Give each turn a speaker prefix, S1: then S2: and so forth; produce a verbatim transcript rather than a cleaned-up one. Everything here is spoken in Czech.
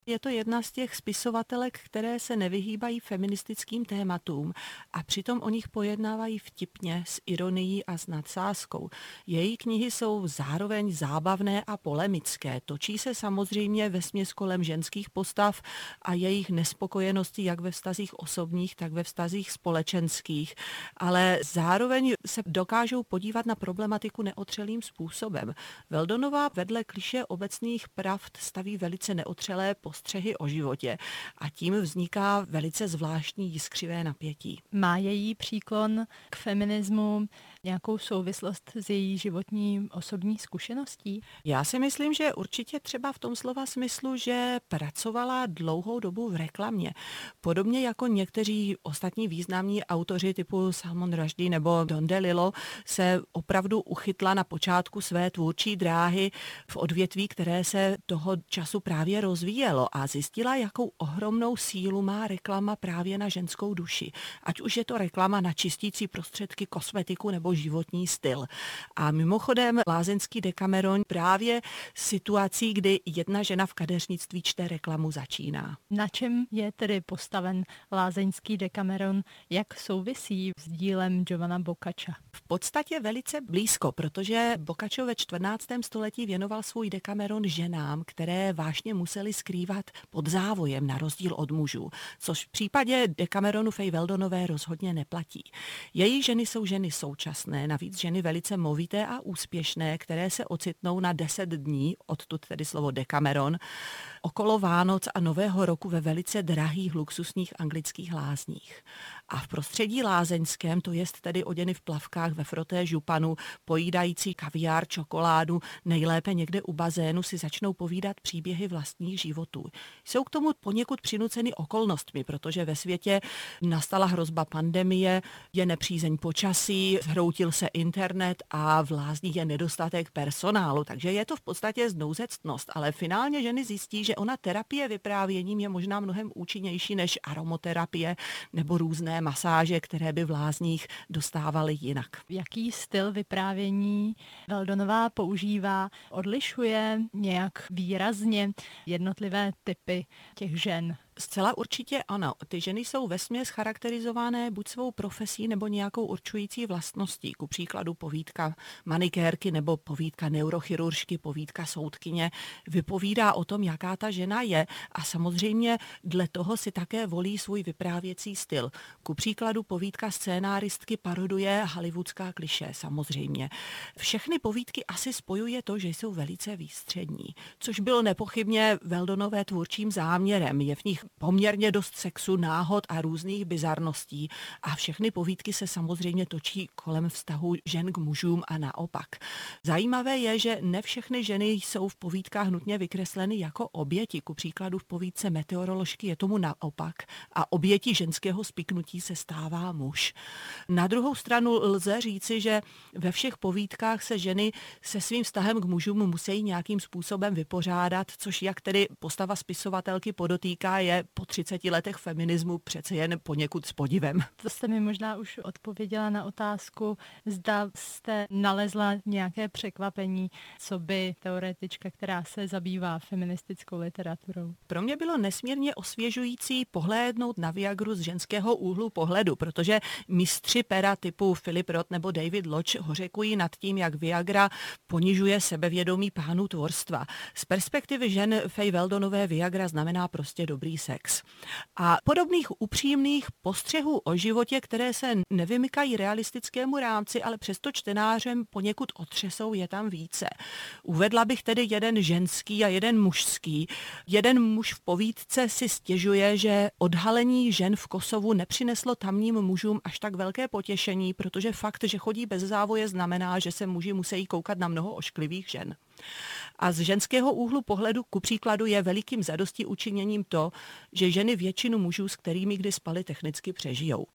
S1: Je to jedna z těch spisovatelek, které se nevyhýbají feministickým tématům a přitom o nich pojednávají vtipně, s ironií a s nadsázkou. Její knihy jsou zároveň zábavné a polemické. Točí se samozřejmě vesměs kolem ženských postav a jejich nespokojenosti jak ve vztazích osobních, tak ve vztazích společenských, ale zároveň se dokážou podívat na problematiku neotřelým způsobem. Weldonová vedle klišé obecných pravd staví velice neotřelé postřehy o životě a tím vzniká velice zvláštní jiskřivé napětí.
S2: Má její příklon k feminismu nějakou souvislost s její životní osobní zkušeností?
S1: Já si myslím, že určitě třeba v tom slova smyslu, že pracovala dlouhou dobu v reklamě. Podobně jako někteří ostatní významní autoři typu Salman Rushdie nebo Don DeLillo se opravdu uchytla na počátku své tvůrčí dráhy v odvětví, které se toho času právě rozvíjelo a zjistila, jakou ohromnou sílu má reklama právě na ženskou duši. Ať už je to reklama na čistící prostředky, kosmetiku nebo životní styl. A mimochodem lázeňský Decameron právě situací, kdy jedna žena v kadeřnictví čte reklamu, začíná.
S2: Na čem je tedy postaven lázeňský Decameron? Jak souvisí s dílem Giovanna Boccaccia?
S1: V podstatě velice blízko, protože Boccaccio ve čtrnáctém století věnoval svůj Decameron ženám, které vážně museli skrývat pod závojem na rozdíl od mužů, což v případě Decameronu Fay Weldonové rozhodně neplatí. Její ženy jsou ženy současné, navíc ženy velice movité a úspěšné, které se ocitnou na deset dní, odtud tedy slovo Decameron, okolo Vánoc a Nového roku ve velice drahých luxusních anglických lázních. A v prostředí lázeňském, to jest tedy oděny v plavkách ve froté županu, pojídající kaviár, čokoládu, nejlépe někde u bazénu si začnou povídat příběhy vlastních životů. Jsou k tomu poněkud přinuceny okolnostmi, protože ve světě nastala hrozba pandemie, je nepřízeň počasí, zhroutil se internet a v lázních je nedostatek personálu, takže je to v podstatě znouzectnost, ale finálně ženy zjistí, že ona terapie vyprávěním je možná mnohem účinnější než aromoterapie nebo různé masáže, které by v lázních dostávaly jinak.
S2: Jaký styl vyprávění Weldonová používá? Odlišuje nějak výrazně jednotlivé typy těch žen?
S1: Zcela určitě ano. Ty ženy jsou vesměs charakterizované buď svou profesí nebo nějakou určující vlastností. Ku příkladu povídka manikérky nebo povídka neurochiruržky, povídka soudkyně vypovídá o tom, jaká ta žena je a samozřejmě dle toho si také volí svůj vyprávěcí styl. Ku příkladu povídka scénáristky paroduje hollywoodská klišé samozřejmě. Všechny povídky asi spojuje to, že jsou velice výstřední, což bylo nepochybně Weldonové tvůrčím záměrem. Je v nich poměrně dost sexu, náhod a různých bizarností a všechny povídky se samozřejmě točí kolem vztahu žen k mužům a naopak. Zajímavé je, že ne všechny ženy jsou v povídkách nutně vykresleny jako oběti. Ku příkladu v povídce Meteoroložky je tomu naopak a obětí ženského spiknutí se stává muž. Na druhou stranu lze říci, že ve všech povídkách se ženy se svým vztahem k mužům musí nějakým způsobem vypořádat, což jak tedy postava spisovatelky podotýká, je po třiceti letech feminismu přece jen poněkud s podivem.
S2: To jste mi možná už odpověděla na otázku, zda jste nalezla nějaké překvapení, co by teoretička, která se zabývá feministickou literaturou.
S1: Pro mě bylo nesmírně osvěžující pohlédnout na Viagru z ženského úhlu pohledu, protože mistři pera typu Philip Roth nebo David Lodge hořekují nad tím, jak Viagra ponižuje sebevědomí pánů tvorstva. Z perspektivy žen Fay Weldonové Viagra znamená prostě dobrý sex. A podobných upřímných postřehů o životě, které se nevymykají realistickému rámci, ale přesto čtenářem poněkud otřesou, je tam více. Uvedla bych tedy jeden ženský a jeden mužský. Jeden muž v povídce si stěžuje, že odhalení žen v Kosovu nepřineslo tamním mužům až tak velké potěšení, protože fakt, že chodí bez závoje, znamená, že se muži musí koukat na mnoho ošklivých žen. A z ženského úhlu pohledu ku příkladu je velikým zadosti učiněním to, že ženy většinu mužů, s kterými kdy spali, technicky přežijou.